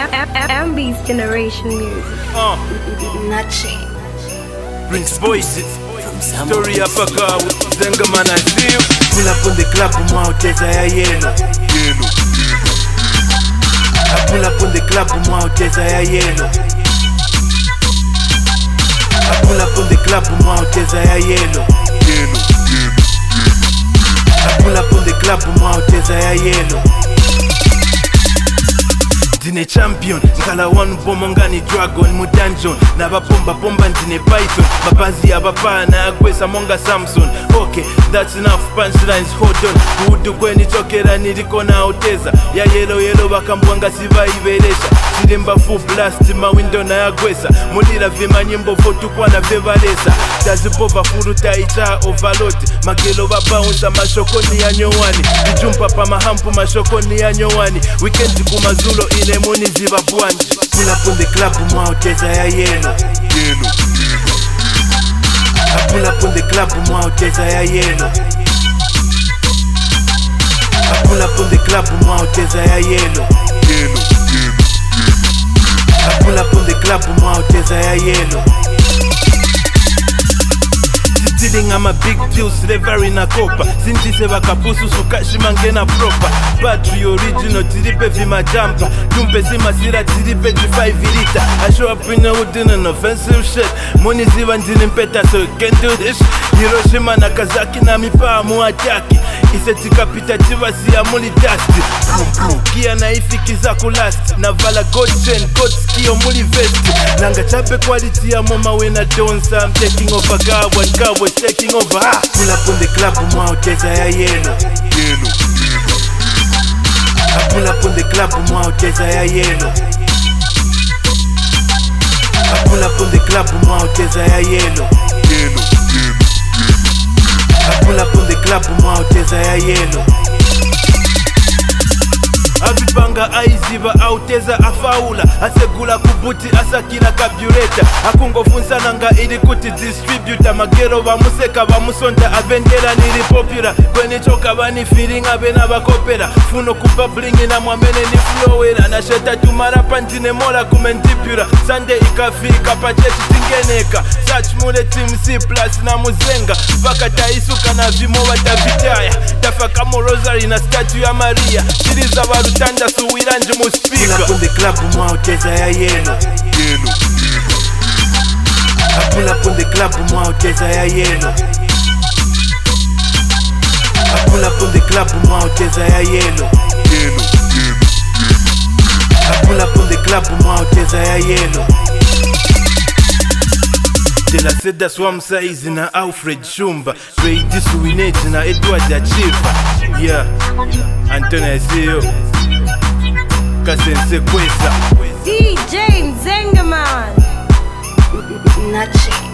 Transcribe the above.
MB's generation music. Nothing. Prince Voices. Story of a car with Zengaman and Steve. Pull up on the club, Teza ya yellow. I pull up on the club, Teza ya yellow. I pull up on the club, Teza ya yellow. I pull up on the club, Teza ya yellow. Ndine champion, nkala one bomongani dragon mu dungeon. Nabapomba pomba ndine python. Mapanzi abapana agwesa monga Samson. Okay, that's enough punchlines, hold on. Kudu kweni chokera niliko na oteza. Ya yellow bakambwanga siva iberesha. Chirimba full blast, mawindo na agwesa. Mulira vima nyimbo fotu kwa na vevalesa. Tazipova furuta icha overload. Magelo babaunza mashokoni ya nyowani. Dijumpa pa mahampu mashokoni ya nyowani. Weekend kumazulo ile muni ziva buanji. Pull up on the club, Teza ya yellow. I pull up on the club, Teza ya yellow. I pull up on the club, Teza ya yellow. I pull up on the club, Teza ya yellow. I'm a big deal, slavery na kopa. Sinti seva kapusu sukashi mangena proper. Battery original, tiripe vima jumper. Tumpe zima sira tiripe G5 liter. I show up in the hood in an offensive shit. Money ziva ndini mpeta so you can't do this. Hiroshima Nagasaki na mipa muataki. Iseti kapita chiva siya muli dusty. Kia na ifikiza kulast. Navala gold chain, gold ski o muli vest. Nanga chape quality ya mama wena donsa. I'm taking over God when God was taking over. Pull up on the club, Teza ya yellow. I pull up on the club, Teza ya yellow. I pull up on the club, Teza ya yellow. I pull up on the club, Teza ya yellow. Avipanga aiziva auteza afaula. Asegula kubuti asakila carburetor. Akungofunza nanga ili kuti distributor. Magero bamuseka bamusonda avendela nili popular. Kweni choka bani feeling abena bakopera. Funo kupablingi na mwamene ni flowera. Na sheta tumara panjine mola kumentipura. Sunday ikafika pachechi tingeneka. Search mule team C plus na muzenga. Vaka taisuka na vimo watavitaya. Tafaka mo rosary na statue ya Maria. Chiriza Tanda suwiranje mu speaker. Pull up on the club, Teza ya yellow. I pull up on the club, Teza ya yellow. I pull up on the club, Teza ya yellow. I pull up on the club, Teza ya yellow. Tela Seda Swam Size na Alfred Shumba. Grady Suinate na Edward Achieva. Yeah, Antonio Zio Kasense Kwesa DJ Zengaman. Nothing.